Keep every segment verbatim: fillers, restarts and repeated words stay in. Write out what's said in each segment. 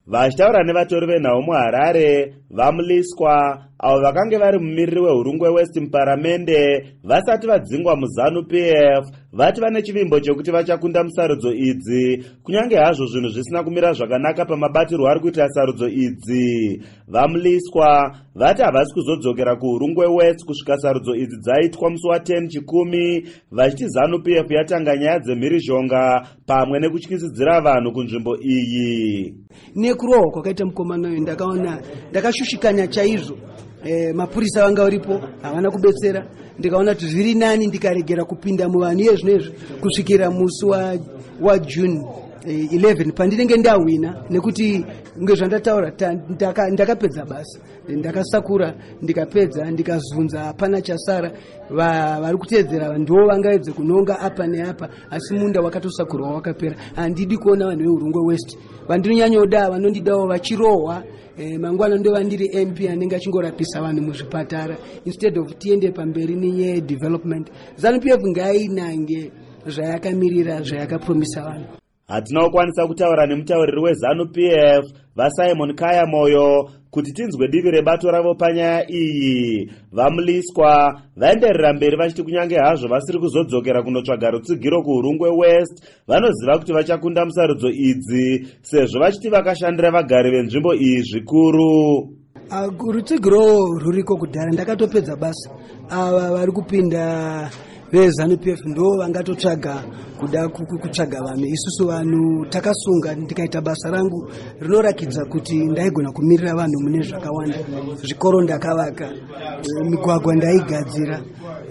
Vachitaura nevatori venhau muHarare, vaMuliswa, avo vakange vari mumiriri weHurungwe West muparamende vasati vadzingwa muZANU-P F, vati vane chivimbo chekuti vachakunda musarudzo idzi, kunyange hazvo zvinhu zvisina kumira zvakanaka pamabatirwo ari kuita sarudzo idzi. VaMuliswa vati havasi kuzodzokera kuHurungwe West kusvika sarudzo idzi dzaitwa musi wa10 chikumi, vachiti ZANU-P F yatanga nyaya dzemhirizhonga pamwe nekutyisidzira vanhu kunzvimbo iyi. Nekurohwa kwakaita mukomana uyu ndakaona ndakashushikanya chaizvo. E, mapurisa vanga varipo havana kubetsera, ndikaona kuti zviri nani ndikaregera kupinda muvanhu yezvinezvi kusvikira musi wa, wa June e, eleven pandinenge ndawina, nekuti ngezvandataura ndaka, ndakapedza basa, ndakasakura ndikapedza ndikazunza hapana chasara. Vari kuteedzera ndivo vangaedze kunonga apa neapa, asi munda wakatosakurwa wakapera. Handidi kuona vanhu veHurungwe West vandinonyanyoda vanondidawo vachirohwa. E, mangwana ndo vandiri M P anenge achingorapisa vanhu muzvipatara instead of tiende pamberi nenyaya development. ZANU-P F ngainange zvayakamirira zvayakapromisa vanhu. Hatina kukwanisa kutaura nemutauriri weZANU-P F vaSimon Kaya Moyo kuti tinzwe divi rebato ravo panyaya iyi. VaMuliswa vaenderera mberi vachiti kunyange hazvo vasiri kuzodzokera kunotsvaga rutsigiro kuHurungwe West, vanoziva kuti vachakunda musarudzo idzi sezvo vachiti vakashandira vagari venzvimbo iyi zvikuru. Rutsigiro ruriko kudhara, ndakatopedza basa. Ava vari kupinda veZANU-P F ndo vangatotsvaga kuda kutsvaga vanhu. Isusu vanhu takasunga ndikaita basa rangu rinorakidza kuti ndaigona kumirira vanhu mune zvakawanda. Zvikoro ndakavaka, migwagwa ndaigadzira,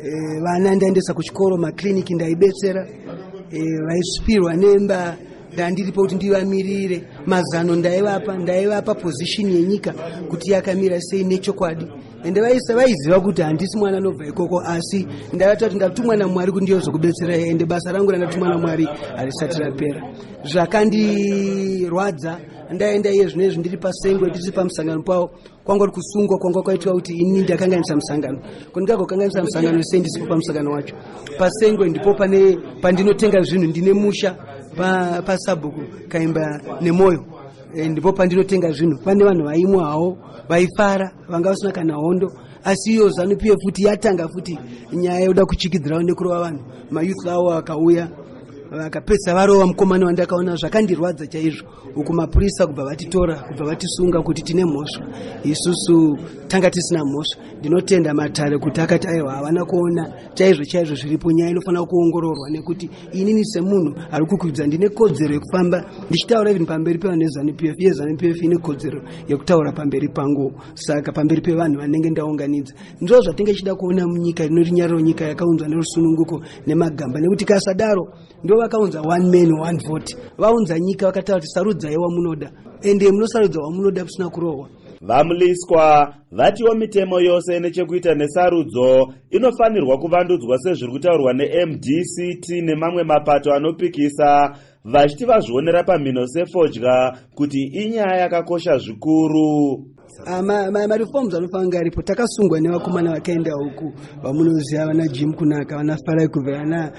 vana ndaendesa kuchikoro, makliniki ndaibetsera, vaisipirwa nemba ndandiripo kuti ndivamirire, mazano ndaivapa, ndaivapa position yenyika kuti yakamira sei nechokwadi. Ende vaisa vaiziva kuti handisi mwana anobva ikoko, asi ndavati kuti ndatumwa naMwari kuti ndiyo zvokubetsera, ende basa rangu randatumwa naMwari harisati rapera. Zvakandirwadza ndaenda iye zvinezvi ndiri paSengwe, ndiri pamusangano pawo, kwangori kusungwa kwanga kwaitwa kuti ini ndakanganisa musangano. Kundikagokanganisa musangano sei ndisipo pamusangano wacho. PaSengwe ndipo pane pandinotenga zvinhu, ndine musha pa paSabhuku Kaimba neMoyo. E, ndipo pandinotenga zvinhu. Pane vanhu vaimwa hawo vaifara vanga vasina kana hondo, asi iyo ZANU-P F futi yatanga futi nyaya yoda kuchikidzirawo nekurova vanhu. Mayouth awo akauya vakapedza varova mukomana wandakaona, zvakandirwadza chaizvo. Uku mapurisa kubva vatitora, kubva vatisunga kuti tine mhosva, isusu tanga tisina mhosva. Ndinotenda Matare kuti akati aiwa havana kuona chaizvo chaizvo zviripo, nyaya inofanira kuongororwa, nekuti inini semunhu ari kukwidza ndine kodzero yekufamba ndichitaura even pamberi pevanhu veZANU-P F. Iye ZANU-P F ine kodzero yekutaura pamberi pangu, saka pamberi pevanhu vanenge ndaunganidza. Ndizvo zvatinge chida kuona munyika inorinyariro, nyika yakaunzwa nerusununguko nemagamba, nekuti kasadaro ndo vakaunza one man one vote. Vaunza nyika vakataura kuti sarudzai wamunoda, ende munosarudza wamunoda kusina kurohwa. VaMuliswa vatiwo mitemo yose nechekuita nesarudzo inofanirwa kuvandudzwa sezviri kutaurwa neM D C T nemamwe mapato anopikisa, vachiti vazvionera pamhino sefodya kuti inyaya yakakosha zvikuru. Mareforms anofanira aripo. Takasungwa nevakomana vakaenda huku vamunoziva, vana Jim Kunaka, vana Farai Kuvera,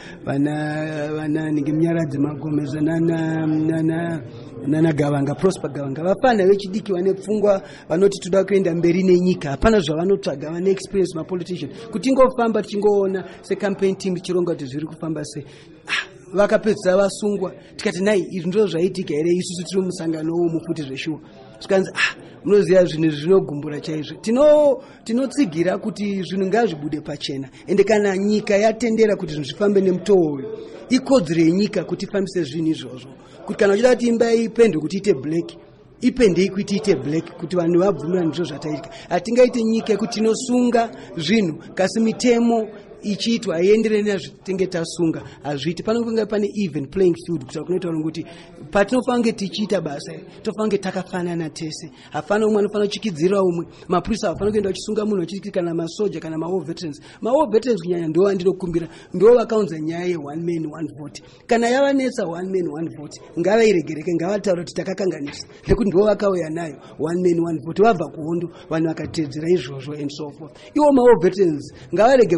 vana vana Ngemnyaradzi Magomeza, nana nana nana Gavanga, Prosper Gavanga. Vafana vechidiki vane pfungwa vanoti toda kuenda mberi nenyika, hapana zvavanotsvaga, vane experience ma politician. Kuti ingofamba tichingoona se campaign team chironga kuti zviri kufamba sei. Vakapedza vasungwa, tikati nai izvi ndizvo zvaitika here, isusu tiri musangano womufuti zveshuwa. Tikanzi ah munoziva zvinhu zvinogumbura chaizvo. Tino tinotsigira kuti zvinhu ngazvibude pachena, ende kana nyika yatendera kuti zvinhu zvifambe nemutoo uyu, ikodzero yenyika kuti ifambise zvinhu izvozvo. Kuti kana uchida kuti imba ipendwe kuti ite black, ipendei kuti ite black, kuti vanhu vabvumira ndizvo zvataitika. Hatingaite nyika yekuti tinosunga zvinhu kasi mitemo ichiitwa haienderani nazvitinge tasunga, hazviiti. Panofanira pane even playing field, kuti kunoita kuti patinofanira tichiita basa tofanira takafanana tese. Hapana umwe anofanira kuchikidzira umwe. Mapurisa hapana kuenda vachisunga munhu vachiti kana masoja kana ma war veterans. Ma war veterans kunyanya ndo vandinokumbira, ndo vakaunza nyaya ye one man one vote. Kana yavanetsa one man one vote, ngavairegereke, ngavataura kuti takakanganisa, nekuti ndo vakauya nayo one man one vote. Vabva kuhondo vanhu vakatedzera izvozvo and so forth. Iwo ma war veterans ngavarege kushandiswa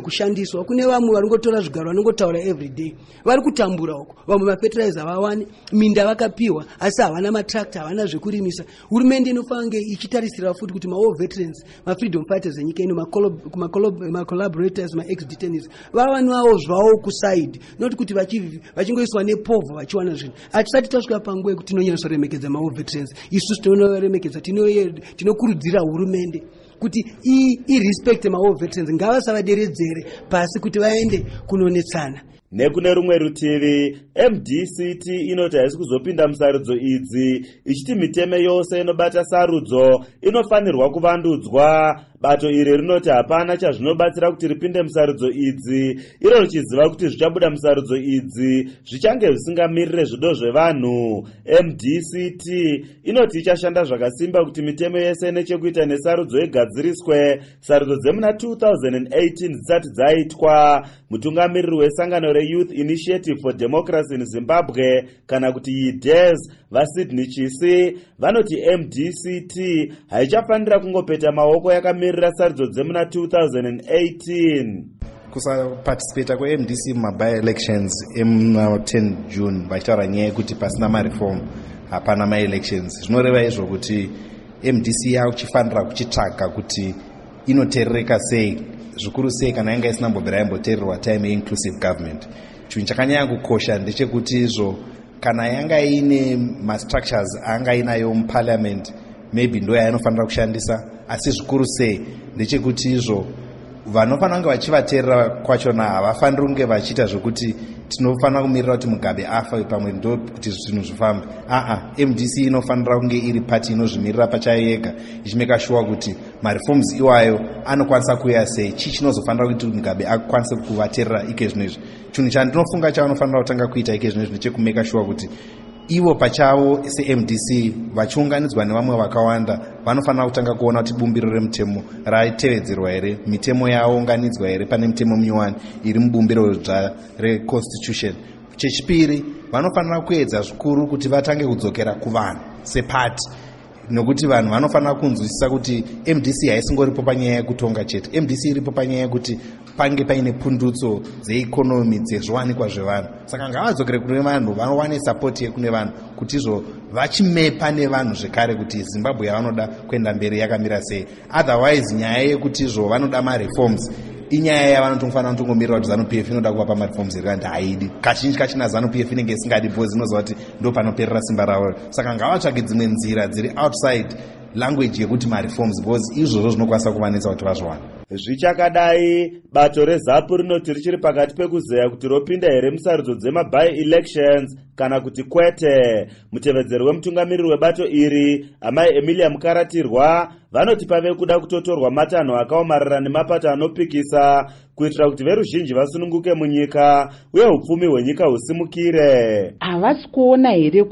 kuiswa kune vamwe vari ngotora zvigaro vanongotaura everyday vari kutambura uko vamwe mafertilizer vawane minda vakapiwa asi havana matractor havana zvekurimisa hurumende inofanira kunge ichitarisira futi kuti maall veterans mafreedom fighters enyika ino macollaborators maex detainees vavaniwawo zvavo kuside not kuti vachingoiswa nepovha vachiwana zvinhu hatisati tasvika panguva yekuti tinonyanyisa kuremekedza maall veterans isusu tinoremekedza tinokurudzira hurumende kuti irespect maall veterans ngavasavaderedzere pasi kuti vaende kunonetsana. Nekune rumwe rutivi M D C T inoti haisi kuzopinda musarudzo idzi ichiti mitemo yose inobata sarudzo inofanirwa kuvandudzwa. Bato iri rinoti hapana chazvinobatsira kuti ripinde musarudzo idzi iro richiziva kuti zvichabuda musarudzo idzi zvichange zvisingamirire zvido zvevanhu. M D C T inoti ichashanda zvakasimba kuti mitemo yese nechekuita nesarudzo igadziriswe sarudzo dzemuna two thousand eighteen dzisati dzaitwa. Mutungamiriri wesangano reYouth Initiative for Democracy in Zimbabwe kana kuti Y D E Z vaSydney Chisi vanoti M D C T haichafanira kungopeta maoko yakamirira sarudzo dzemuna two thousand eighteen. Kusaparticipate kwe-M D C mumabye elections emuna ten June vachitaura nyaya yekuti pasina mareform hapana ma-elections. Zvinoreva izvo kuti M D C yakuchifanira kuchitsvaga kuti inoteerereka sei zvikuru sei kana yanga isina mbobvera yamboteererwa time ye-inclusive government. Chinhu chakanyanya kukosha ndechekuti izvo kana yanga ine ma-structures anga inayo muparliament maybe ndo yainofanira kushandisa, asi zvikuru sei ndechekuti izvo vanofanira kunge vachivateerera kwachona havafaniri kunge vachiita zvokuti tinofanira kumirira kuti Mugabe afa pamwe ndo kuti zvinhu zvifambe. Aa, M D C inofanira kunge iri pati inozvimirira pachayo yega ichimeka sure kuti mareforms iwayo anokwanisa kuuya sei, chii chinozofanira kuti Mugabe akwanise kuvateerera ike zvino izvi. Chinhu chandinofunga chavanofanira kutanga kuita ike zvino izvi chekumeka sure kuti ivo pachavo se-M D C vachiunganidzwa nevamwe vakawanda vanofanira kutanga kuona kuti bumbiro remutemo raitevedzerwa here, mitemo yaunganidzwa here pane mitemo miwani iri mubumbiro reconstitution. Chechipiri, vanofanira kuedza zvikuru kuti vatange kudzokera kuvanhu sepati, nokuti vanhu vanofanira kunzwisisa kuti M D C haisingoripo panyaya yekutonga chete. M D C iripo panyaya yekuti pange paine pundutso dzeikonomi dzezviwanikwa zvevanhu. Saka ngavadzokere kune vanhu vanowane support yekune vanhu kuti izvo vachimepa nevanhu zvekare kuti Zimbabwe yavanoda kuenda mberi yakamira sei. Otherwise nyaya yekuti izvo vanoda mareforms inyaya yavanotofanira kutongomirira kuti ZANU P F inoda kuvapa mareforms iri kandi haidi. Kazhinji kachina ZANU P F inenge isingadi because inoziva kuti ndo panoperera simba ravo. Saka ngavatsvage dzimwe nzira dziri outside language yekuti mareforms because izvozvo zvinokwanisa kuvanetsa kuti vazviwana. Zvichakadai, bato reZAPU rinoti richiri pakati pekuzeya kuti ropinda here musarudzo dzemaby elections kana kuti kwete. Mutevedzeri wemutungamiriri webato iri amai Emilia Mukaratirwa vanoti pave kuda kutotorwa matanho akaomarara nemapato anopikisa kuitira kuti veruzhinji vasununguke munyika uye upfumi hwenyika husimukire. Havasi kuona here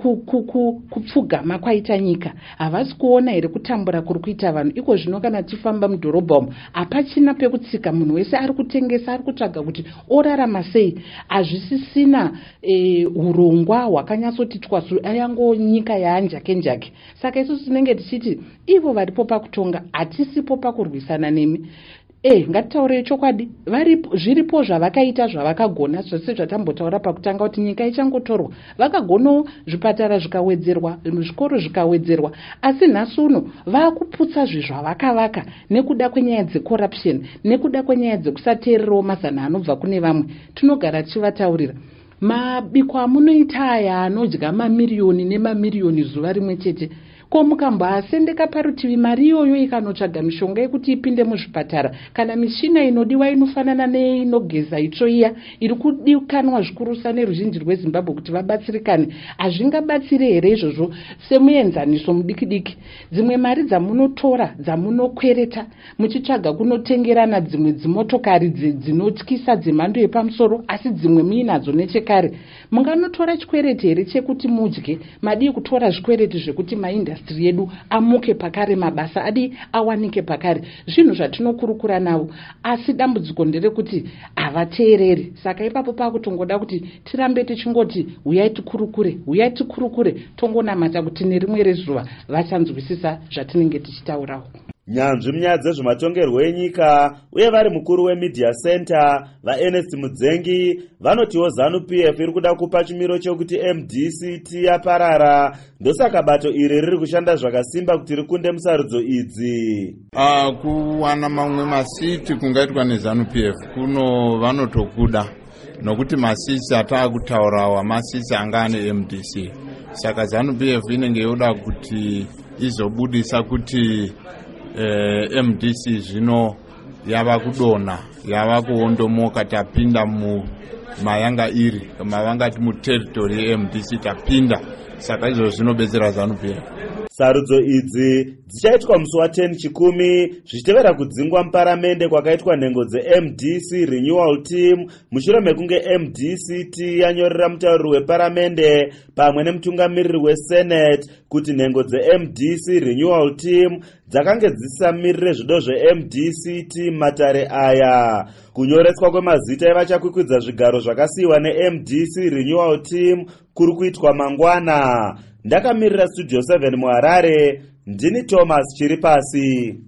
kupfugama kwaita nyika, havasi kuona here kutambura kuri kuita vanhu. Iko zvino kana tifamba mudhorobha umu hapachina pekutsika, munhu wese ari kutengesa, ari kutsvaga kuti orarama sei. Hazvisisina urongwa hwakanyatsoti twasu ayango nyika yaanjake njake. Saka isusu tinenge tichiti ivo varipo pakutonga hatisipo pakurwisana nemi. Eh, ngatitaure chokwadi, varipo zviripo zvavakaita zvavakagona zvose zvatambotaura pakutanga kuti nyika ichangotorwa. Vakagono zvipatara zvikawedzerwa, zvikoro zvikawedzerwa, asi nhasi uno vakuputsa zvavakavaka nekuda kwenyaya dzecorruption, nekuda kwenyaya dzekusateererawo mazana anobva kune vamwe. Tinogara tichivataurira mabiko amunoita aya anodya mamiliyoni nemamiliyoni zuva rimwe chete. Ko mukamboasendeka parutivi mari iyoyo ikanotsvaga mishonga yekuti ipinde muzvipatara kana mishina inodiwa inofanana neinogeza itsvo iya iri kudikanwa zvikurusa neruzhinji rweZimbabwe kuti vabatsirikane, hazvingabatsire here izvozvo semuenzaniso mudiki-diki? Dzimwe mari dzamunotora dzamunokwereta muchitsvaga kunotengerana dzimwe dzimotokari dzinotyisa dzemhando yepamusoro, asi dzimwe muinadzo nechekare. Munganotora chikwereti here chekuti mudye, madii kutora zvikwereti zvekuti maindastri yedu amuke pakare, mabasa adi awanike pakare. Zvinhu zvatinokurukura navo, asi dambudziko nderekuti havateereri. Saka ipapo pakutongoda kuti tirambe tichingoti uyai tikurukure, uyai tikurukure, tongonamata kuti nerimwe rezuva vachanzwisisa zvatinenge tichitaurawo. nyanzvi munyaya dzezvematongerwo enyika uye vari mukuru wemedia center vaernest mudzengi vanotiwo ZANU-P F iri kuda kupa chimiro chokuti M D C T yaparara, ndosaka bato iri riri kushanda zvakasimba kuti rikunde musarudzo idzi. Uh, kuwana mamwe masiti kungaitwa neZANU-P F kuno vanotokuda nokuti masisi ataakutaurawa masisi anga ne M D C, saka ZANU-P F inenge yoda kuti izobudisa kuti eh, M D C zvino yava kudona yava kuondomoka, tapinda mu mayanga iri mavangati mu territory ye M D C tapinda, saka izvo zvinobetsera ZANU-P F. Sarudzo idzi dzichaitwa musi wa ten chikumi zvichitevera kudzingwa muparamende kwakaitwa nhengo dze-M D C Renewal Team mushure mekunge M D C T yanyorera mutauriri weparamende pamwe nemutungamiriri weSenate kuti nhengo dze-M D C Renewal Team dzakange dzisamirire zvido zve-M D C T matare aya. Kunyoreswa kwemazita evachakwikwidza zvigaro zvakasiyiwa ne-M D C Renewal Team kuri kuitwa mangwana. Ndakamirira Studio seven muHarare, ndini Thomas Chiripasi.